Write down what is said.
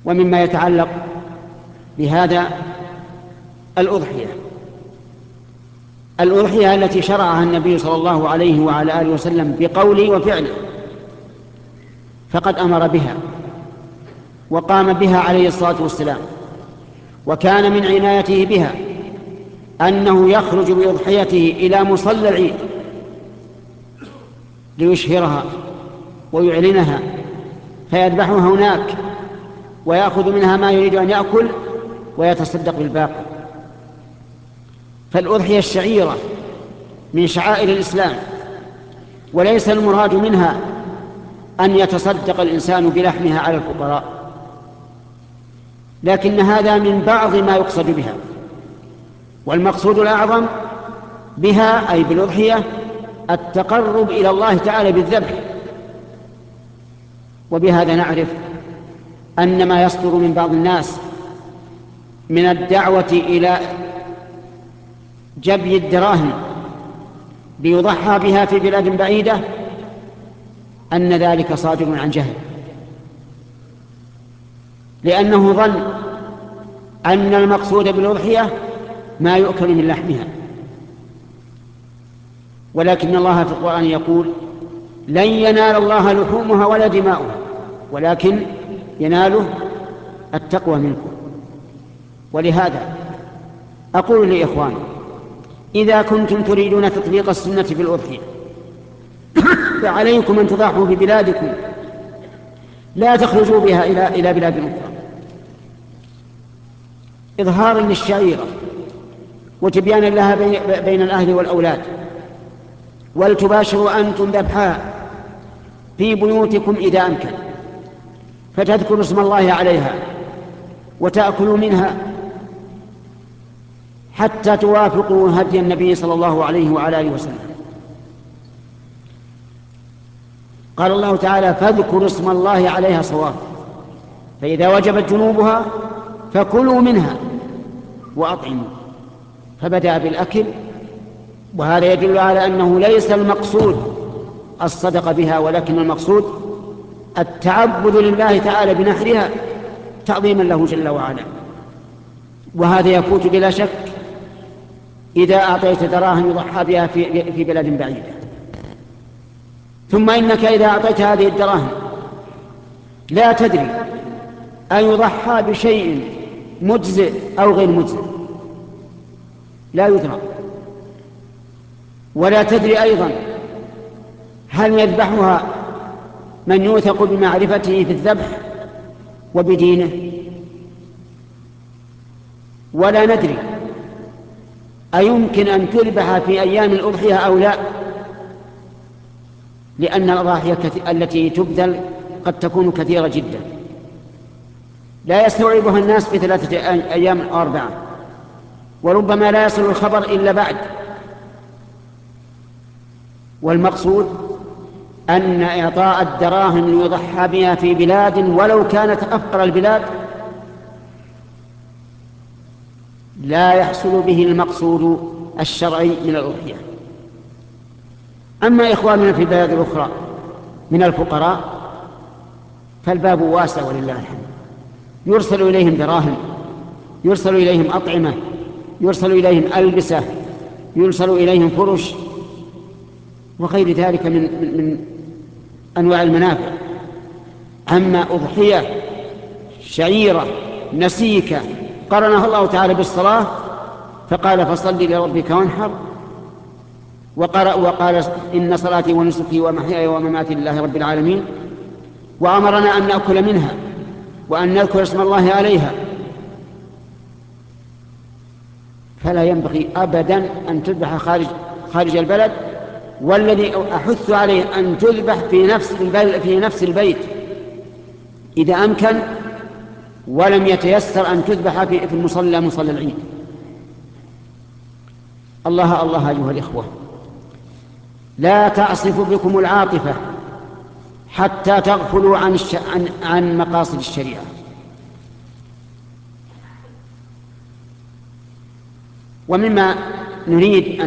ومما يتعلق بهذا الأضحية التي شرعها النبي صلى الله عليه وعلى آله وسلم بقوله وفعله، فقد أمر بها وقام بها عليه الصلاة والسلام، وكان من عنايته بها أنه يخرج بأضحيته إلى مصلى العيد ليشهرها ويعلنها، فيذبحها هناك ويأخذ منها ما يريد أن يأكل ويتصدق بالباقي. فالأضحية الشعيرة من شعائر الإسلام، وليس المراد منها أن يتصدق الإنسان بلحمها على الفقراء، لكن هذا من بعض ما يقصد بها، والمقصود الأعظم بها أي بالأضحية التقرب إلى الله تعالى بالذبح. وبهذا نعرف أن ما يصدر من بعض الناس من الدعوة إلى جبي الدراهم ليضحى بها في بلاد بعيدة أن ذلك صادر عن جهل، لأنه ظن أن المقصود بالأضحية ما يؤكل من لحمها، ولكن الله في القرآن يقول لن ينال الله لحومها ولا دماؤها ولكن يناله التقوى منكم. ولهذا أقول لإخواني إذا كنتم تريدون تطبيق السنة في الأضحية فعليكم أن تضحوا في بلادكم، لا تخرجوا بها إلى بلاد أخرى إظهارا للشعيرة وتبيانا لها بين الأهل والأولاد. ولتباشروا أنتم ذبحها في بيوتكم إذا أمكن، فتذكروا اسم الله عليها وتأكلوا منها حتى توافقوا هدي النبي صلى الله عليه وعلى آله وسلم. قال الله تعالى فاذكروا اسم الله عليها صواب، فإذا وجبت جنوبها فكلوا منها وأطعموا. فبدأ بالأكل، وهذا يدل على أنه ليس المقصود الصدقة بها، ولكن المقصود التعبد لله تعالى بنحرها تعظيما له جل وعلا. وهذا يفوت بلا شك إذا أعطيت دراهم يضحى بها في بلاد بعيدة. ثم إنك إذا أعطيت هذه الدراهم لا تدري أن يضحى بشيء مجزئ أو غير مجزئ، لا يدرى. ولا تدري أيضا هل يذبحها من يوثق بمعرفته في الذبح وبدينه، ولا ندري أيمكن أن تذبح في أيام الأضحية أو لا، لأن الأضاحي التي تبذل قد تكون كثيرة جدا لا يستوعبها الناس في 3 أيام أو 4، وربما لا يصل الخبر إلا بعد. والمقصود أن إعطاء الدراهم ليضحى بها في بلاد ولو كانت أفقر البلاد لا يحصل به المقصود الشرعي من الأضحية. أما إخواننا في البلاد الأخرى من الفقراء فالباب واسع ولله الحمد، يرسل إليهم دراهم، يرسل إليهم أطعمة، يرسل إليهم ألبسة، يرسل إليهم فرش وغير ذلك من أنواع المنافع. أما أضحية شعيرة نسيكة قرنها الله تعالى بالصلاة فقال فصل لربك وانحر، وقال إن صلاتي ونسكي ومحياي ومماتي لله رب العالمين، وأمرنا أن نأكل منها وأن نذكر اسم الله عليها، فلا ينبغي أبدا أن تذبح خارج البلد. والذي أحث عليه أن تذبح في نفس البيت إذا أمكن، ولم يتيسر أن تذبح في المصلى مصلى العيد. الله الله أيها الإخوة، لا تعصف بكم العاطفة حتى تغفلوا عن مقاصد الشريعة. ومما نريد أن